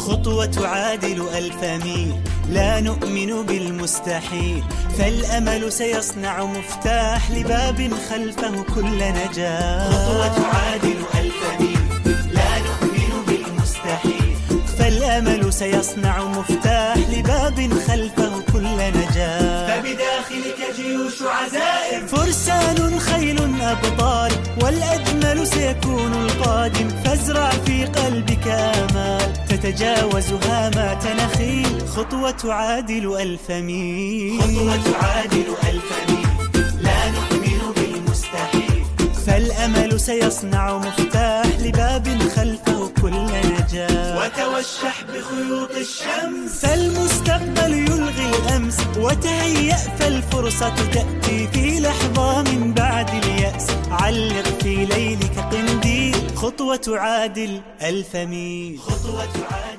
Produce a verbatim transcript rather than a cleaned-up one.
خطوة تعادل ألف ميل، لا نؤمن بالمستحيل، فالأمل سيصنع مفتاح لباب خلفه كل نجاح. خطوة تعادل ألف ميل، لا نؤمن بالمستحيل، فالأمل سيصنع مفتاح لباب خلفه كل نجاح. فبداخلك جيوش عزائم، فرسان خيل أبطال، والأجمل سيكون القادم، فازرع في قلبك آمال تتجاوز هامات نخيل. خطوة تعادل ألف ميل، خطوة تعادل ألف ميل، لا نؤمن بالمستحيل، فالأمل سيصنع مفتاح لباب خلفه كل نجاح. وتوشح بخيوط الشمس، فالمستقبل يلغي الأمس، وتهيأ فالفرصة تأتي في لحظة من بعد اليأس. علق في ليلك قنديل، خطوة تعادل ألف ميل، خطوة تعادل